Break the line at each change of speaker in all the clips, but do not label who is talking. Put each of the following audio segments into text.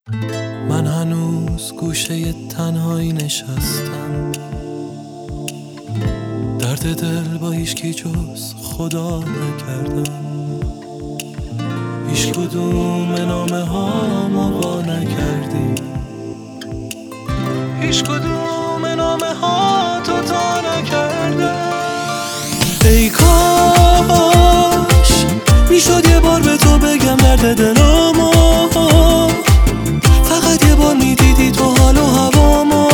من هنوز گوشه تنهایی نشستم، درد دل با هیچکی جز خدا نکردم. هیچ کدوم نامه هامو وا نکردی، هیچ کدوم نامه ها تو تا نکردم. ای کاش میشد یه بار به تو بگم درد دلامو، فقط یه بار میدیدی تو حال و هوامو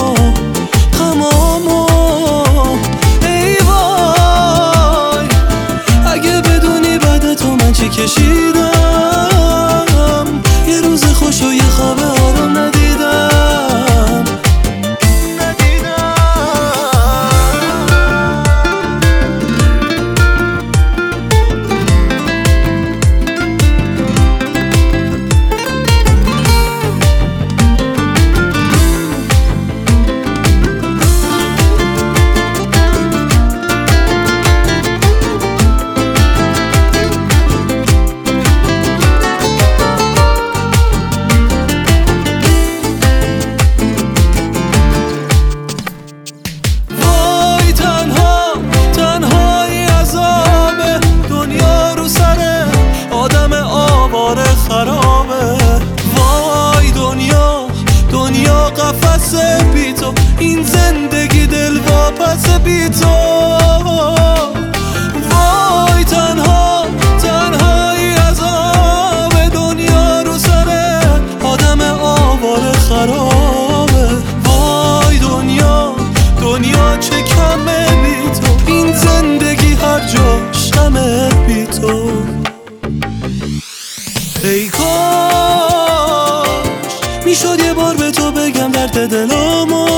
غمامو. ای وای اگه بدونی بعد تو من چی کشیدم، یه روز خوش و یه خواب آروم ندیدم. وای دنیا قفسه بی تو، این زندگی دل واپسه بی تو. وای تنهایی عذاب، دنیا رو سره آدم آواره خرابه. وای دنیا چه کمه بی تو، این زندگی هر جا شمه بی تو. ای کاش میشد یه بار به تو بگم درد دلامو،